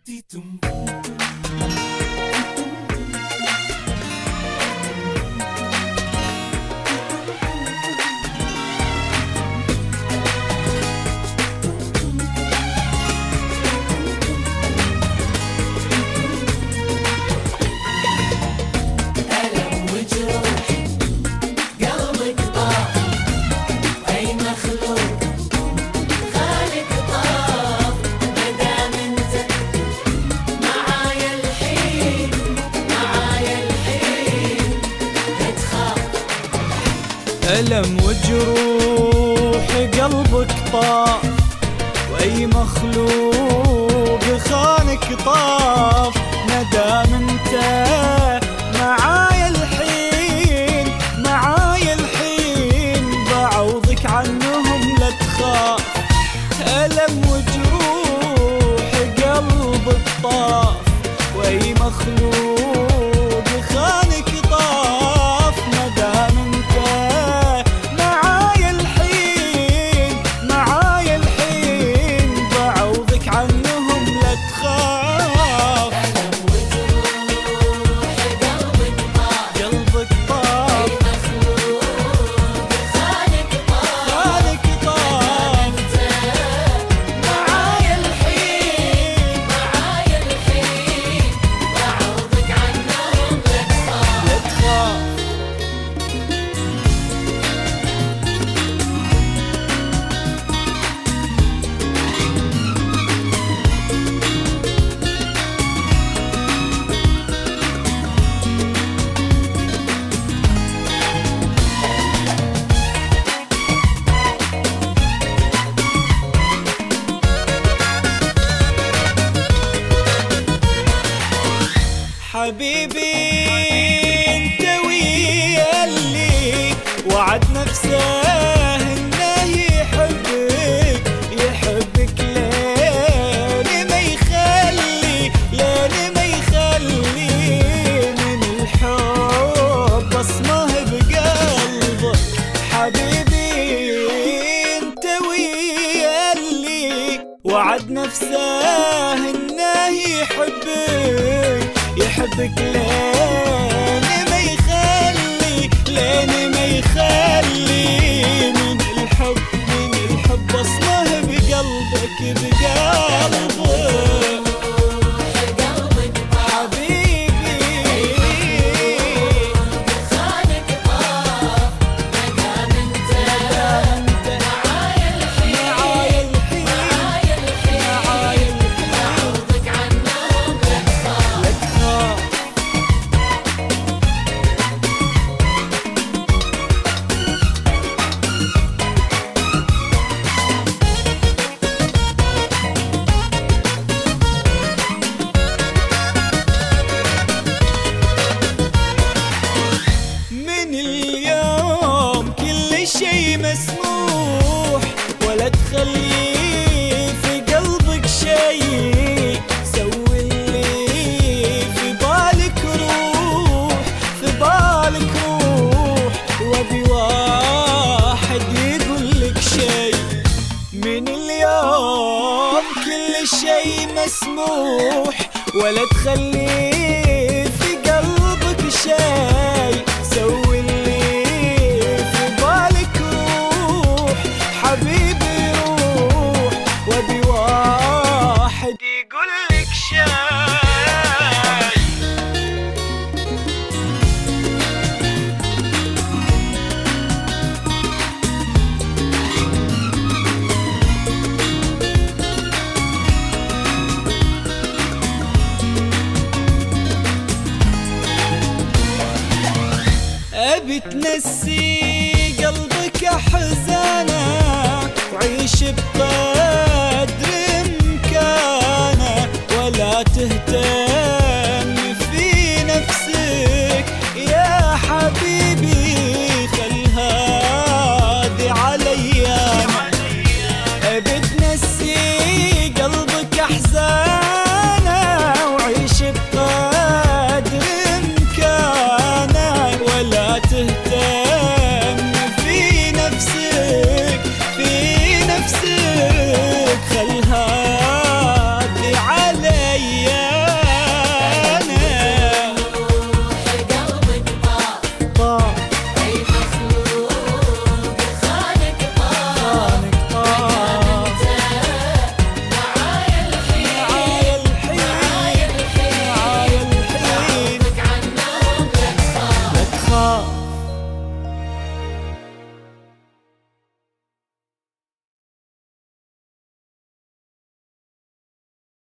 ألم وجروح قلبك طاف، وأي مخلوق خانك طاف. مدام انت معايا الحين، معايا الحين، بعوضك عنهم لا تخاف. ألم وجروح قلبك طاف، وأي مخلوق خانك طاف. مدام انت معايا الحين، معايا الحين، بعوضك عنهم لا تخاف. ألم وجروح قلبك طاف، قلبك طاف، أي مخلوق خانك طاف. خانك طاف. معايا الحين، معايا الحين، بعوضك عنهم لا تخاف. لا تخاف. حبيبي انت ويا اللي وعد نفسه انه يحبك، يحبك لين ما يخلي، لين ما يخلي من الحب بصمه بقلبك. حبيبي انت ويا اللي وعد نفسه انه يحبك، يحبك لين ما يخلي، لين ما يخلي من الحب، من الحب بصمه بقلبك، بقلبك. قلبك طاف، حبيبي خانك طاف. مدام انت معايا الحين، معايا الحين، معايا الحين، معايا الحين، بعوضك عنهم لا تخاف. لا تخاف. من اليوم كل شي مسموح، ولا تخلي في قلبك شي. سوي اللي في بالك روح، في بالك روح، وابي واحد يقولك شي. من اليوم كل شي مسموح، ولا تخلي في قلبك شي. سوي اللي في بالك روح، حبيبي روح، وابي واحد يقولك شي. أبي تنسي قلبك أحزانه، وعيش بطيبة